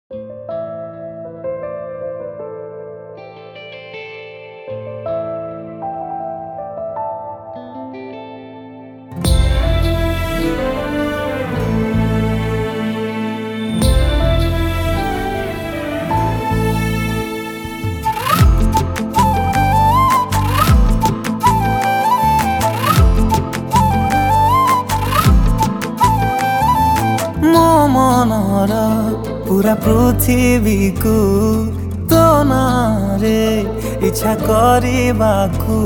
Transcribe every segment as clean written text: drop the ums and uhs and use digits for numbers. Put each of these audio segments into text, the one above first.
मनर पूरा पृथ्वी को तो नारे इच्छा करिबाकू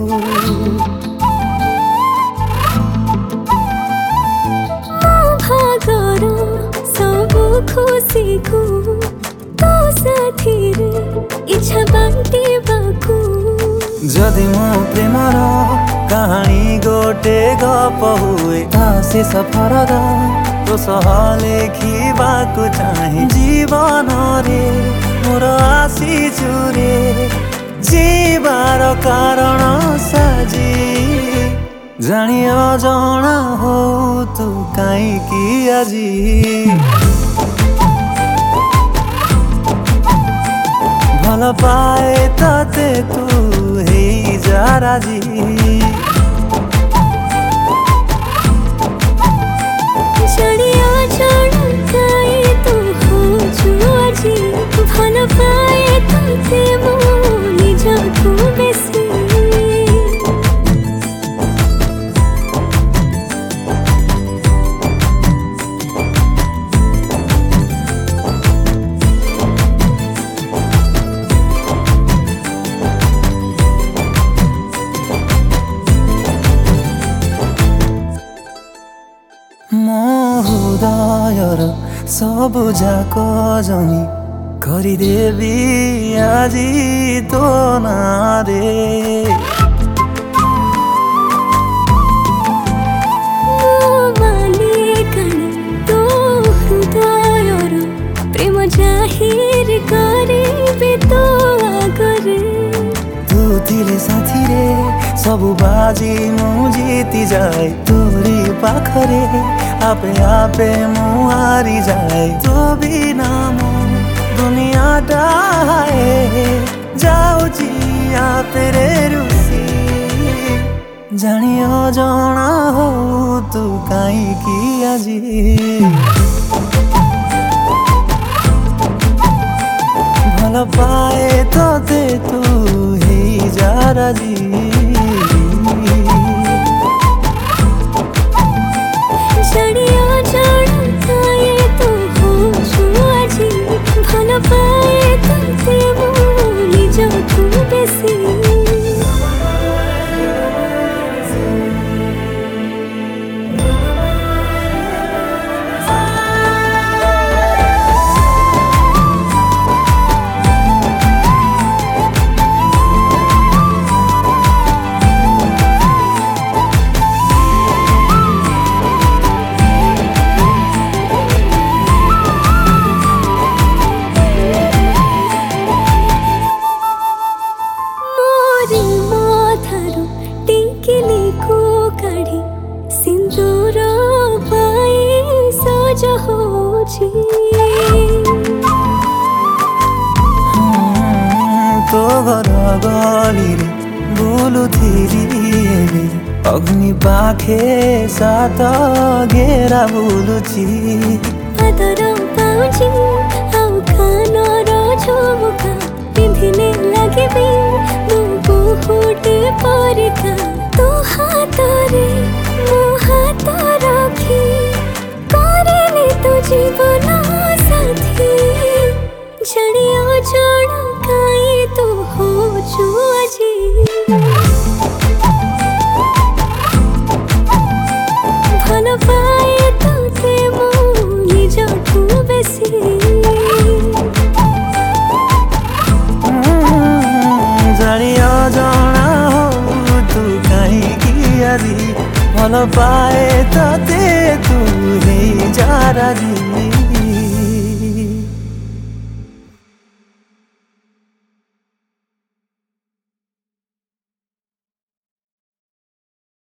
भागर सब खुशी को तो साथी रे इच्छा बांटिबाकू जदि मो प्रेमर कहानी गोटे गप हुए से सफर तो सह लेखिबाकू चाहे जीवन रे मोर आसीचु रे जीवार कारण साजी जानी अजणा हो तू काईकी आजी भल पाए तते तू हे जा राजी भल पाए तते मो निजकू बेसी मो हृदयर सब जाक जमी करिदेवी आजी तो नारे तो हृदयर प्रेम जाहिर करे तो आगरे तू थिले साथी रे सब बाजी मु जीती जाए तोरी पाखरे आपे आपे मु हारी जाए तो बिना मो दुनिया डाहे जाऊची तेरे रुसी जानियो जणा हो तू काईकी आजी भल पाए तते तू हे जा राजी भल पाए तते मो निजकू बेसी सिंदूर पाए सज होछि तो घर गली रे बुलुथिरी एबे अग्नि पाखे सात घेरा बुलुछि पादर पाउछि आउ कानर झुमुका पिंधिले लागिबी मु बहुटे परिका तो हातरे मो हात रखी करेनी तो जीवन साथी जड़ियो जड़ काई तो हो जुआजी भल पाए तते मो निजकू बेसी जानियो जणा हो तू काईकी आजी भल पाए तते तू हे जा राजी।